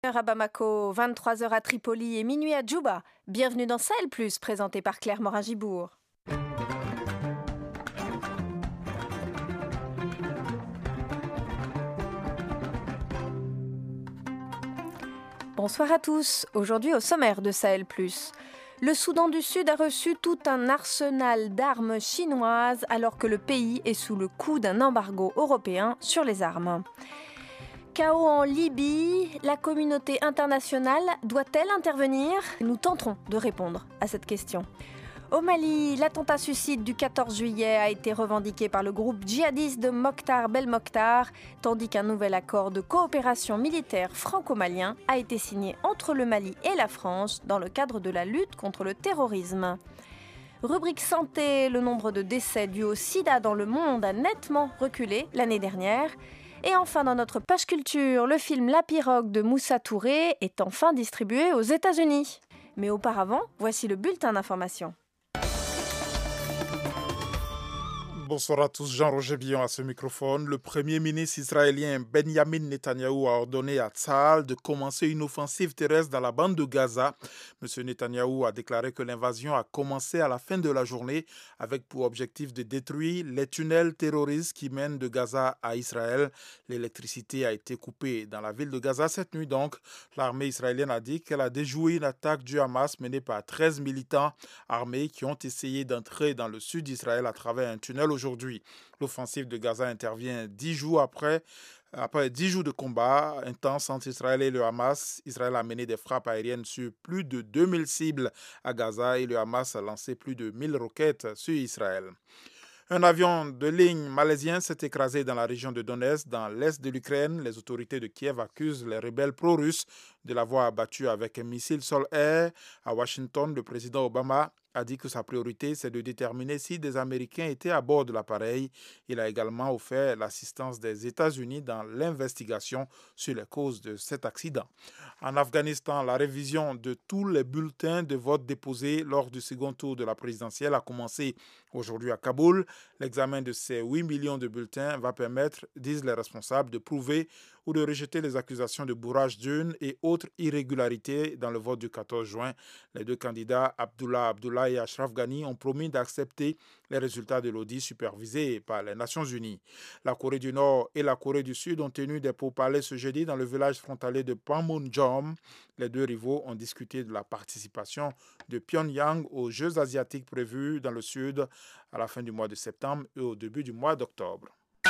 À Bamako, 23 heures à Tripoli et minuit à Djouba. Bienvenue dans Sahel Plus, présenté par Claire Morin-Gibourg. Bonsoir à tous. Aujourd'hui au sommaire de Sahel Plus. Le Soudan du Sud a reçu tout un arsenal d'armes chinoises alors que le pays est sous le coup d'un embargo européen sur les armes. Chaos en Libye, la communauté internationale doit-elle intervenir ? Nous tenterons de répondre à cette question. Au Mali, l'attentat suicide du 14 juillet a été revendiqué par le groupe djihadiste de Mokhtar Belmokhtar, tandis qu'un nouvel accord de coopération militaire franco-malien a été signé entre le Mali et la France dans le cadre de la lutte contre le terrorisme. Rubrique santé, le nombre de décès dus au sida dans le monde a nettement reculé l'année dernière. Et enfin, dans notre page culture, le film La Pirogue de Moussa Touré est enfin distribué aux États-Unis. Mais auparavant, voici le bulletin d'information. Bonsoir à tous, Jean-Roger Billon à ce microphone. Le premier ministre israélien Benjamin Netanyahou a ordonné à Tsahal de commencer une offensive terrestre dans la bande de Gaza. M. Netanyahou a déclaré que l'invasion a commencé à la fin de la journée avec pour objectif de détruire les tunnels terroristes qui mènent de Gaza à Israël. L'électricité a été coupée dans la ville de Gaza cette nuit donc. L'armée israélienne a dit qu'elle a déjoué une attaque du Hamas menée par 13 militants armés qui ont essayé d'entrer dans le sud d'Israël à travers un tunnel aujourd'hui. L'offensive de Gaza intervient 10 jours après 10 jours de combat intense entre Israël et le Hamas. Israël a mené des frappes aériennes sur plus de 2000 cibles à Gaza et le Hamas a lancé plus de 1000 roquettes sur Israël. Un avion de ligne malaisien s'est écrasé dans la région de Donetsk, dans l'est de l'Ukraine. Les autorités de Kiev accusent les rebelles pro-russes de l'avoir abattu avec un missile sol-air. À Washington, le président Obama a dit que sa priorité, c'est de déterminer si des Américains étaient à bord de l'appareil. Il a également offert l'assistance des États-Unis dans l'investigation sur les causes de cet accident. En Afghanistan, la révision de tous les bulletins de vote déposés lors du second tour de la présidentielle a commencé aujourd'hui à Kaboul. L'examen de ces 8 millions de bulletins va permettre, disent les responsables, de prouver ou de rejeter les accusations de bourrage d'urnes et autres irrégularités dans le vote du 14 juin. Les deux candidats, Abdullah et Ashraf Ghani, ont promis d'accepter les résultats de l'audit supervisé par les Nations Unies. La Corée du Nord et la Corée du Sud ont tenu des pourparlers ce jeudi dans le village frontalier de Panmunjom. Les deux rivaux ont discuté de la participation de Pyongyang aux Jeux asiatiques prévus dans le Sud à la fin du mois de septembre et au début du mois d'octobre.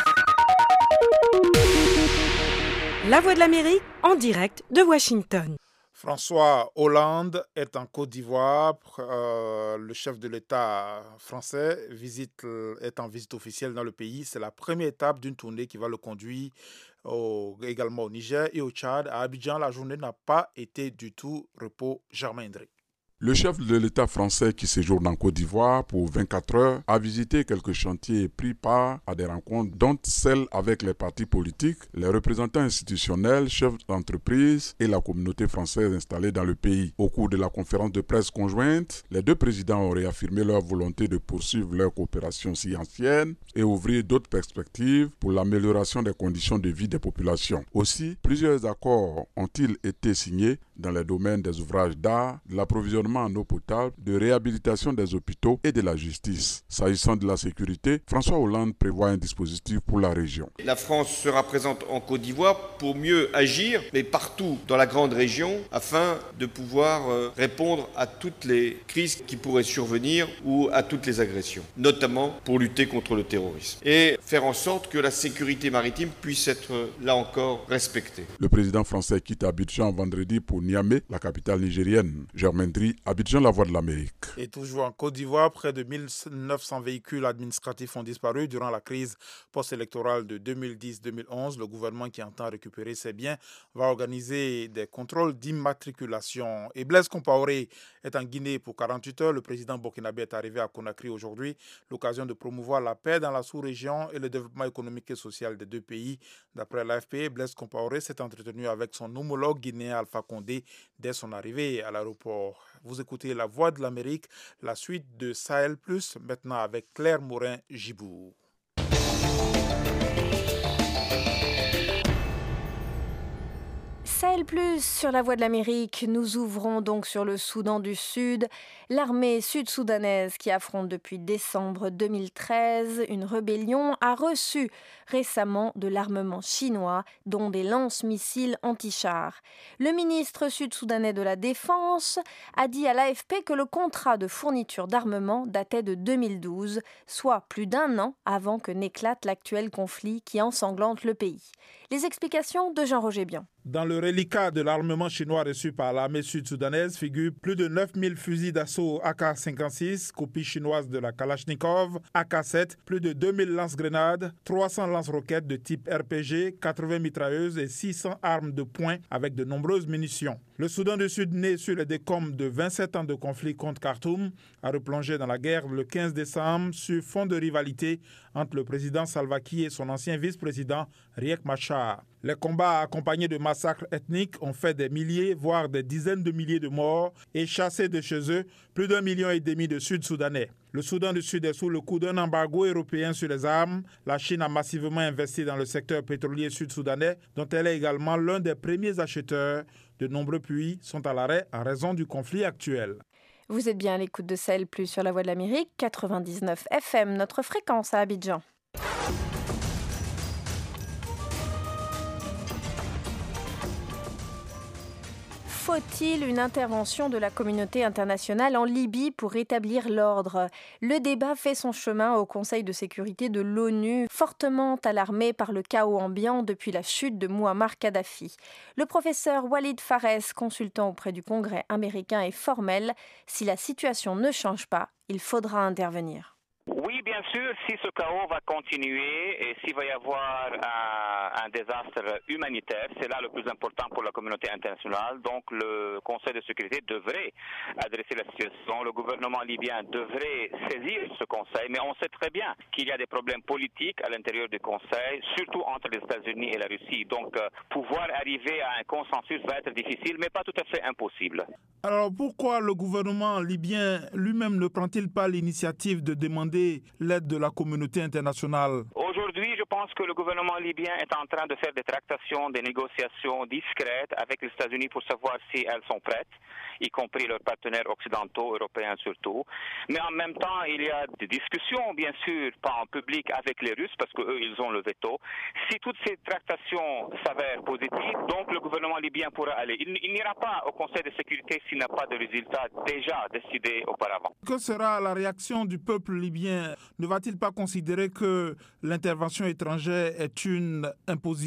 La Voix de l'Amérique en direct de Washington. François Hollande est en Côte d'Ivoire. Le chef de l'État français est en visite officielle dans le pays. C'est la première étape d'une tournée qui va le conduire également au Niger et au Tchad. À Abidjan, la journée n'a pas été du tout repos. Germain Ndré. Le chef de l'État français qui séjourne en Côte d'Ivoire pour 24 heures a visité quelques chantiers et pris part à des rencontres, dont celles avec les partis politiques, les représentants institutionnels, chefs d'entreprise et la communauté française installée dans le pays. Au cours de la conférence de presse conjointe, les deux présidents ont réaffirmé leur volonté de poursuivre leur coopération si ancienne et ouvrir d'autres perspectives pour l'amélioration des conditions de vie des populations. Aussi, plusieurs accords ont-ils été signés dans les domaines des ouvrages d'art, de l'approvisionnement en eau potable, de réhabilitation des hôpitaux et de la justice. S'agissant de la sécurité, François Hollande prévoit un dispositif pour la région. La France sera présente en Côte d'Ivoire pour mieux agir, mais partout dans la grande région, afin de pouvoir répondre à toutes les crises qui pourraient survenir ou à toutes les agressions, notamment pour lutter contre le terrorisme et faire en sorte que la sécurité maritime puisse être là encore respectée. Le président français quitte Abidjan vendredi pour Niamey, la capitale nigérienne. Germain Ndri, Abidjan, la Voix de l'Amérique. Et toujours en Côte d'Ivoire, près de 1900 véhicules administratifs ont disparu durant la crise post-électorale de 2010-2011. Le gouvernement qui entend récupérer ses biens va organiser des contrôles d'immatriculation. Et Blaise Compaoré est en Guinée pour 48 heures. Le président burkinabé est arrivé à Conakry aujourd'hui. L'occasion de promouvoir la paix dans la sous-région et le développement économique et social des deux pays. D'après l'AFP, Blaise Compaoré s'est entretenu avec son homologue guinéen Alpha Condé dès son arrivée à l'aéroport. Vous écoutez La Voix de l'Amérique, la suite de Sahel Plus, maintenant avec Claire Morin-Gibourg. Sahel Plus sur la Voix de l'Amérique, nous ouvrons donc sur le Soudan du Sud. L'armée sud-soudanaise qui affronte depuis décembre 2013 une rébellion a reçu récemment de l'armement chinois, dont des lance-missiles anti-chars. Le ministre sud-soudanais de la Défense a dit à l'AFP que le contrat de fourniture d'armement datait de 2012, soit plus d'un an avant que n'éclate l'actuel conflit qui ensanglante le pays. Les explications de Jean-Roger Bian. Dans le reliquat de l'armement chinois reçu par l'armée sud-soudanaise figurent plus de 9000 fusils d'assaut AK-56, copie chinoise de la Kalachnikov, AK-7, plus de 2000 lance-grenades, 300 lance-roquettes de type RPG, 80 mitrailleuses et 600 armes de poing avec de nombreuses munitions. Le Soudan du Sud, né sur les décombres de 27 ans de conflit contre Khartoum, a replongé dans la guerre le 15 décembre sur fond de rivalité entre le président Salva Kiir et son ancien vice-président Riek Machar. Les combats accompagnés de massacres ethniques ont fait des milliers, voire des dizaines de milliers de morts et chassé de chez eux plus d'1,5 million de Sud-Soudanais. Le Soudan du Sud est sous le coup d'un embargo européen sur les armes. La Chine a massivement investi dans le secteur pétrolier sud-soudanais, dont elle est également l'un des premiers acheteurs. De nombreux puits sont à l'arrêt en raison du conflit actuel. Vous êtes bien à l'écoute de Sahel Plus sur la Voix de l'Amérique, 99 FM, notre fréquence à Abidjan. Faut-il une intervention de la communauté internationale en Libye pour rétablir l'ordre ? Le débat fait son chemin au Conseil de sécurité de l'ONU, fortement alarmé par le chaos ambiant depuis la chute de Mouammar Kadhafi. Le professeur Walid Fares, consultant auprès du Congrès américain, est formel. Si la situation ne change pas, il faudra intervenir. Oui, bien sûr, si ce chaos va continuer et s'il va y avoir un désastre humanitaire, c'est là le plus important pour la communauté internationale. Donc le Conseil de sécurité devrait adresser la situation. Le gouvernement libyen devrait saisir ce Conseil, mais on sait très bien qu'il y a des problèmes politiques à l'intérieur du Conseil, surtout entre les États-Unis et la Russie. Donc pouvoir arriver à un consensus va être difficile, mais pas tout à fait impossible. Alors pourquoi le gouvernement libyen lui-même ne prend-il pas l'initiative de demander l'aide de la communauté internationale ? Aujourd'hui, je pense que le gouvernement libyen est en train de faire des tractations, des négociations discrètes avec les États-Unis pour savoir si elles sont prêtes, y compris leurs partenaires occidentaux, européens surtout. Mais en même temps, il y a des discussions, bien sûr, pas en public avec les Russes, parce qu'eux, ils ont le veto. Si toutes ces tractations s'avèrent positives, donc le gouvernement libyen pourra aller. Il n'ira pas au Conseil de sécurité s'il n'a pas de résultat déjà décidé auparavant. Que sera la réaction du peuple libyen ? Ne va-t-il pas considérer que l'intervention étrangère est une imposition ?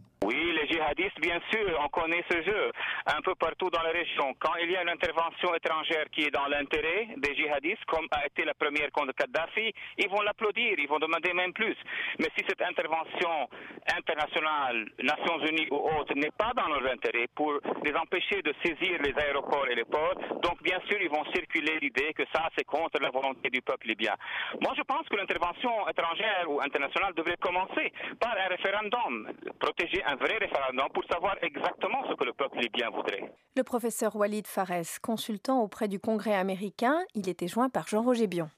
Oui, les djihadistes, bien sûr, on connaît ce jeu un peu partout dans la région. Quand il y a une intervention étrangère qui est dans l'intérêt des djihadistes, comme a été la première contre Kadhafi, ils vont l'applaudir, ils vont demander même plus. Mais si cette intervention internationale, Nations Unies ou autre, n'est pas dans leur intérêt pour les empêcher de saisir les aéroports et les ports, donc bien sûr, ils vont circuler l'idée que ça, c'est contre la volonté du peuple libyen. Moi, je pense que l'intervention étrangère ou internationale devrait commencer par un référendum, protéger un vrai référendum pour savoir exactement ce que le peuple libyen voudrait. Le professeur Walid Fares, consultant auprès du Congrès américain, il était joint par Jean-Roger Bion.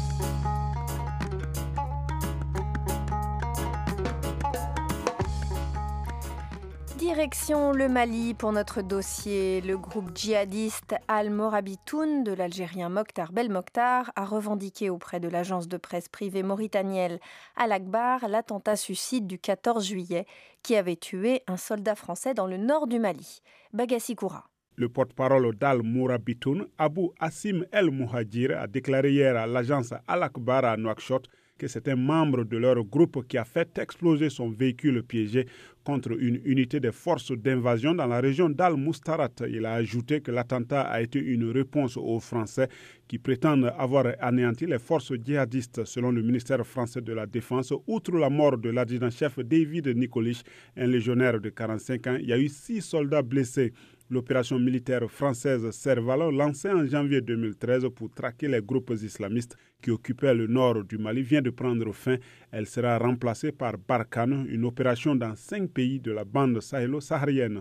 Direction le Mali pour notre dossier. Le groupe djihadiste Al-Morabitoun de l'Algérien Mokhtar Belmokhtar a revendiqué auprès de l'agence de presse privée mauritanienne Al-Akbar l'attentat suicide du 14 juillet qui avait tué un soldat français dans le nord du Mali. Bagassi Koura. Le porte-parole d'Al-Morabitoun, Abou Hassim El Mouhadjir, a déclaré hier à l'agence Al-Akbar à Nouakchott que c'est un membre de leur groupe qui a fait exploser son véhicule piégé contre une unité des forces d'invasion dans la région d'Al-Moustarat. Il a ajouté que l'attentat a été une réponse aux Français qui prétendent avoir anéanti les forces djihadistes. Selon le ministère français de la Défense, outre la mort de l'adjudant-chef David Nikolic, un légionnaire de 45 ans, il y a eu 6 soldats blessés. L'opération militaire française Serval, lancée en janvier 2013 pour traquer les groupes islamistes qui occupaient le nord du Mali, vient de prendre fin. Elle sera remplacée par Barkhane, une opération dans 5 pays de la bande sahélo-saharienne.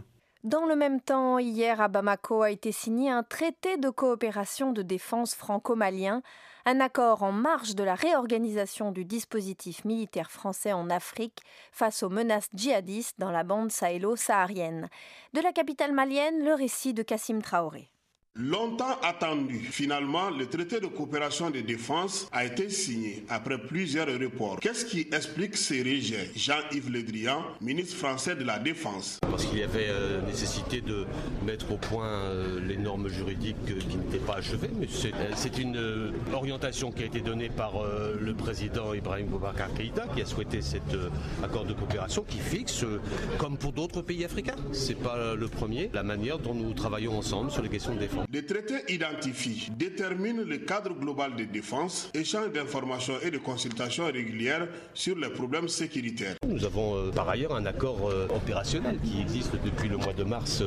Dans le même temps, hier à Bamako a été signé un traité de coopération de défense franco-malien, un accord en marge de la réorganisation du dispositif militaire français en Afrique face aux menaces djihadistes dans la bande sahélo-saharienne. De la capitale malienne, le récit de Kassim Traoré. Longtemps attendu, finalement, le traité de coopération de défense a été signé après plusieurs reports. Qu'est-ce qui explique ces rejets? Jean-Yves Le Drian, ministre français de la Défense. Parce qu'il y avait nécessité de mettre au point les normes juridiques qui n'étaient pas achevées, mais c'est une orientation qui a été donnée par le président Ibrahim Boubacar Keïta, qui a souhaité cet accord de coopération qui fixe, comme pour d'autres pays africains, c'est pas le premier, la manière dont nous travaillons ensemble sur les questions de défense. Le traité identifie, détermine le cadre global de défense, échange d'informations et de consultations régulières sur les problèmes sécuritaires. Nous avons par ailleurs un accord opérationnel qui existe depuis le mois de mars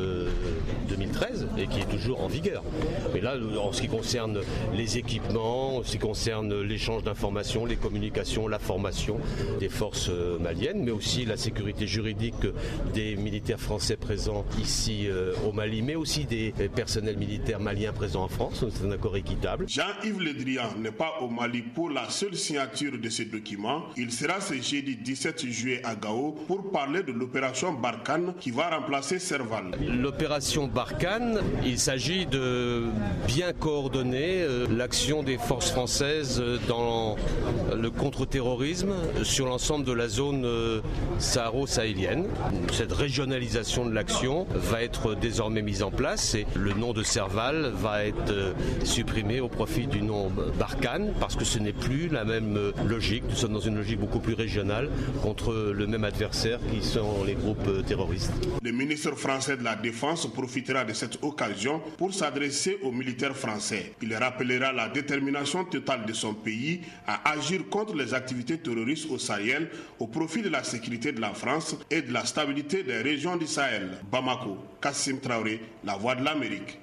2013 et qui est toujours en vigueur. Mais là, en ce qui concerne les équipements, en ce qui concerne l'échange d'informations, les communications, la formation des forces maliennes, mais aussi la sécurité juridique des militaires français présents ici au Mali, mais aussi des personnels militaires maliens présents en France. C'est un accord équitable. Jean-Yves Le Drian n'est pas au Mali pour la seule signature de ce document. Il sera ce jeudi 17 juillet à Gao pour parler de l'opération Barkhane qui va remplacer Serval. L'opération Barkhane, il s'agit de bien coordonner l'action des forces françaises dans le contre-terrorisme sur l'ensemble de la zone saharo-sahélienne. Cette régionalisation de l'action va être désormais mise en place et le nom de Serval va être supprimé au profit du nom Barkhane parce que ce n'est plus la même logique. Nous sommes dans une logique beaucoup plus régionale contre le même adversaire qui sont les groupes terroristes. Le ministre français de la Défense profitera de cette occasion pour s'adresser aux militaires français. Il rappellera la détermination totale de son pays à agir contre les activités terroristes au Sahel au profit de la sécurité de la France et de la stabilité des régions du Sahel. Bamako, Kassim Traoré, La Voix de l'Amérique.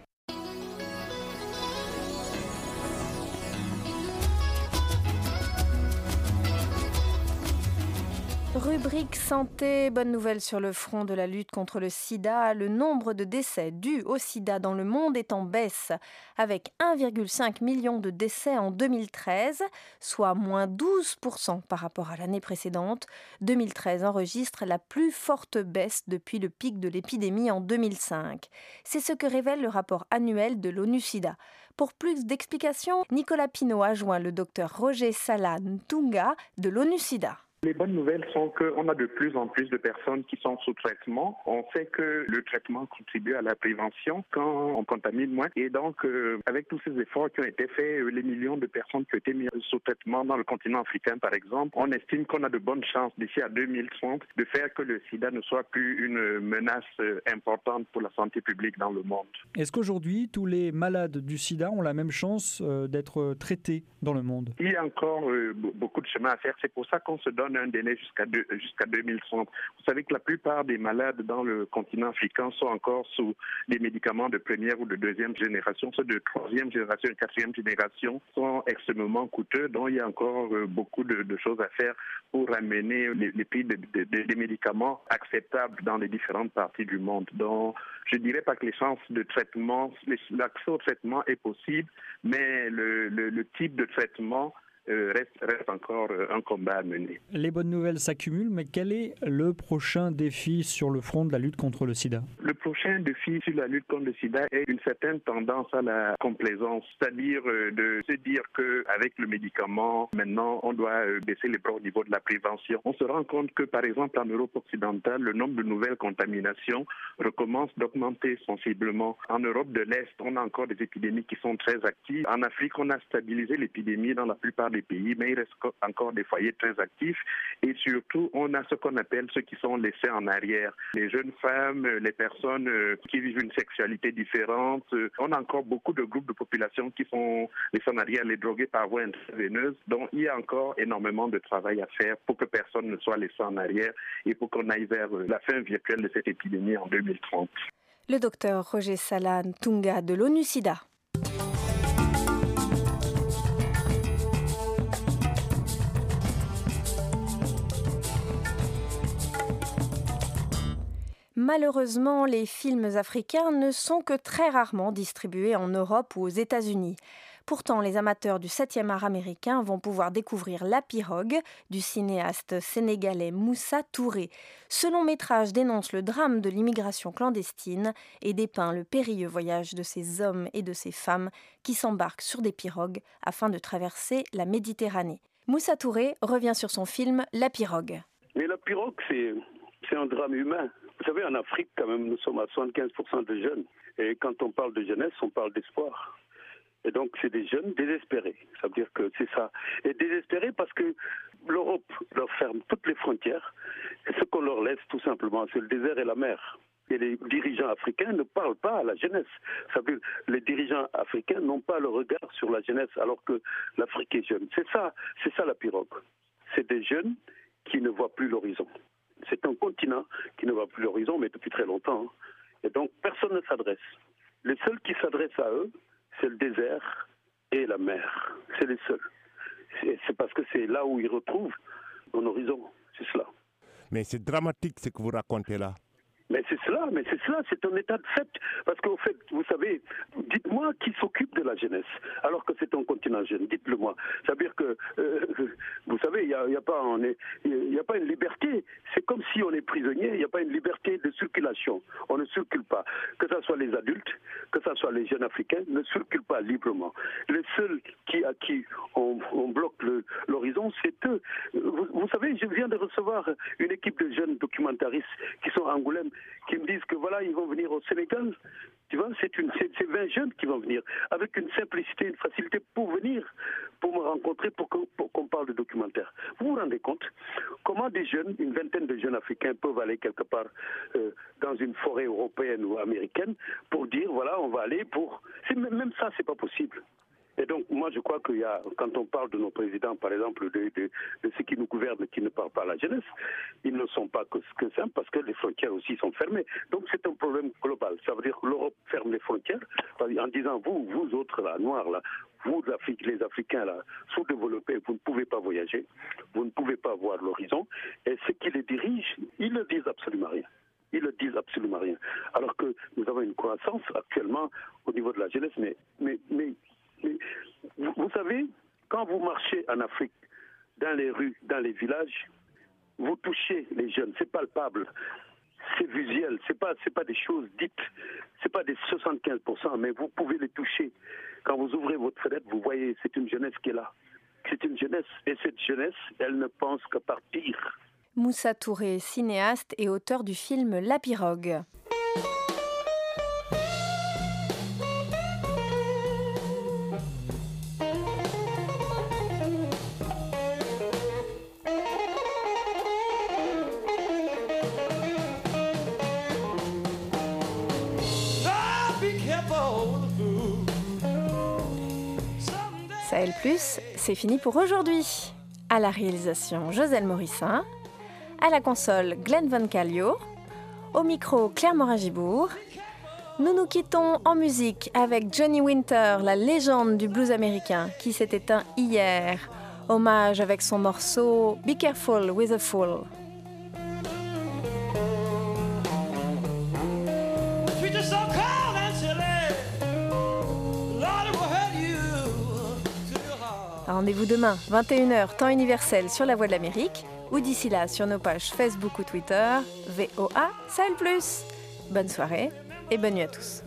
Rubrique santé, bonne nouvelle sur le front de la lutte contre le sida. Le nombre de décès dus au sida dans le monde est en baisse, avec 1,5 million de décès en 2013, soit moins 12% par rapport à l'année précédente. 2013 enregistre la plus forte baisse depuis le pic de l'épidémie en 2005. C'est ce que révèle le rapport annuel de l'ONU-SIDA. Pour plus d'explications, Nicolas Pinault a joint le docteur Roger Sala Ntunga de l'ONU-SIDA. Les bonnes nouvelles sont qu'on a de plus en plus de personnes qui sont sous traitement. On sait que le traitement contribue à la prévention quand on contamine moins. Et donc, avec tous ces efforts qui ont été faits, les millions de personnes qui ont été mises sous traitement dans le continent africain, par exemple, on estime qu'on a de bonnes chances d'ici à 2030 de faire que le sida ne soit plus une menace importante pour la santé publique dans le monde. Est-ce qu'aujourd'hui, tous les malades du sida ont la même chance d'être traités dans le monde? Il y a encore beaucoup de chemin à faire. C'est pour ça qu'on se donne un délai jusqu'à 2030. Vous savez que la plupart des malades dans le continent africain sont encore sous des médicaments de première ou de deuxième génération. Ceux de troisième génération et quatrième génération sont extrêmement coûteux, donc il y a encore beaucoup de choses à faire pour amener les prix des médicaments acceptables dans les différentes parties du monde. Donc, je ne dirais pas que les chances de traitement, l'accès au traitement est possible, mais le type de traitement reste encore un combat à mener. Les bonnes nouvelles s'accumulent, mais quel est le prochain défi sur le front de la lutte contre le sida? Le prochain défi sur la lutte contre le sida est une certaine tendance à la complaisance, c'est-à-dire de se dire qu'avec le médicament, maintenant, on doit baisser les bras au niveau de la prévention. On se rend compte que, par exemple, en Europe occidentale, le nombre de nouvelles contaminations recommence d'augmenter sensiblement. En Europe de l'Est, on a encore des épidémies qui sont très actives. En Afrique, on a stabilisé l'épidémie dans la plupart des pays, mais il reste encore des foyers très actifs. Et surtout, on a ce qu'on appelle ceux qui sont laissés en arrière. Les jeunes femmes, les personnes qui vivent une sexualité différente. On a encore beaucoup de groupes de population qui sont laissés en arrière, les drogués par voie intraveineuse. Donc, il y a encore énormément de travail à faire pour que personne ne soit laissé en arrière et pour qu'on aille vers la fin virtuelle de cette épidémie en 2030. Le docteur Roger Sala Ntunga de l'ONU-SIDA. Malheureusement, les films africains ne sont que très rarement distribués en Europe ou aux États-Unis. Pourtant, les amateurs du 7e art américain vont pouvoir découvrir La Pirogue du cinéaste sénégalais Moussa Touré. Ce long métrage dénonce le drame de l'immigration clandestine et dépeint le périlleux voyage de ces hommes et de ces femmes qui s'embarquent sur des pirogues afin de traverser la Méditerranée. Moussa Touré revient sur son film La Pirogue. Mais la pirogue, c'est un drame humain. Vous savez, en Afrique, quand même, nous sommes à 75% de jeunes. Et quand on parle de jeunesse, on parle d'espoir. Et donc, c'est des jeunes désespérés. Ça veut dire que c'est ça. Et désespérés parce que l'Europe leur ferme toutes les frontières. Et ce qu'on leur laisse, tout simplement, c'est le désert et la mer. Et les dirigeants africains ne parlent pas à la jeunesse. Ça veut dire que les dirigeants africains n'ont pas le regard sur la jeunesse alors que l'Afrique est jeune. C'est ça la pirogue. C'est des jeunes qui ne voient plus l'horizon. C'est un continent qui ne voit plus l'horizon, mais depuis très longtemps. Et donc, personne ne s'adresse. Les seuls qui s'adressent à eux, c'est le désert et la mer. C'est les seuls. C'est parce que c'est là où ils retrouvent un horizon. C'est cela. Mais c'est dramatique ce que vous racontez là. Mais c'est cela, c'est un état de fait. Parce qu'au fait, vous savez, dites-moi qui s'occupe de la jeunesse, alors que c'est un continent jeune, dites-le moi. Ça veut dire que, vous savez, il n'y a pas une liberté. C'est comme si on est prisonnier, il n'y a pas une liberté de circulation. On ne circule pas. Que ce soit les adultes, que ce soit les jeunes africains, ne circulent pas librement. Les seuls à qui on bloque l'horizon, c'est eux. Vous savez, je viens de recevoir une équipe de jeunes documentaristes qui sont à Angoulême, qui me disent que voilà, ils vont venir au Sénégal. Tu vois, c'est 20 jeunes qui vont venir, avec une simplicité, une facilité pour venir, pour me rencontrer, pour qu'on parle de documentaire. Vous vous rendez compte comment des jeunes, une vingtaine de jeunes africains peuvent aller quelque part dans une forêt européenne ou américaine pour dire, voilà, on va aller pour... Même ça, c'est pas possible. Et donc, moi, je crois qu'il y a, quand on parle de nos présidents, par exemple, de ceux qui nous gouvernent, qui ne parlent pas à la jeunesse, ils ne sont pas que simples parce que les frontières aussi sont fermées. Donc, c'est un problème global. Ça veut dire que l'Europe ferme les frontières en disant, vous autres, là, noirs, là, vous, les Africains, là, sous-développés, vous ne pouvez pas voyager, vous ne pouvez pas voir l'horizon. Et ceux qui les dirigent, ils ne disent absolument rien. Ils ne disent absolument rien. Alors que nous avons une croissance actuellement au niveau de la jeunesse, mais vous savez, quand vous marchez en Afrique, dans les rues, dans les villages, vous touchez les jeunes, c'est palpable, c'est visuel, c'est pas des choses dites, c'est pas des 75%, mais vous pouvez les toucher. Quand vous ouvrez votre fenêtre, vous voyez, c'est une jeunesse qui est là. C'est une jeunesse, et cette jeunesse, elle ne pense qu'à partir. Moussa Touré, cinéaste et auteur du film La Pirogue. Sahel Plus, c'est fini pour aujourd'hui. À la réalisation, Joselle Morissin. À la console, Glenn Van Callio. Au micro, Claire Morin-Gibourg. Nous nous quittons en musique avec Johnny Winter, la légende du blues américain, qui s'est éteint hier. Hommage avec son morceau Be Careful with a Fool. Rendez-vous demain, 21h, temps universel sur La Voix de l'Amérique, ou d'ici là sur nos pages Facebook ou Twitter, VOA Sahel Plus. Bonne soirée et bonne nuit à tous.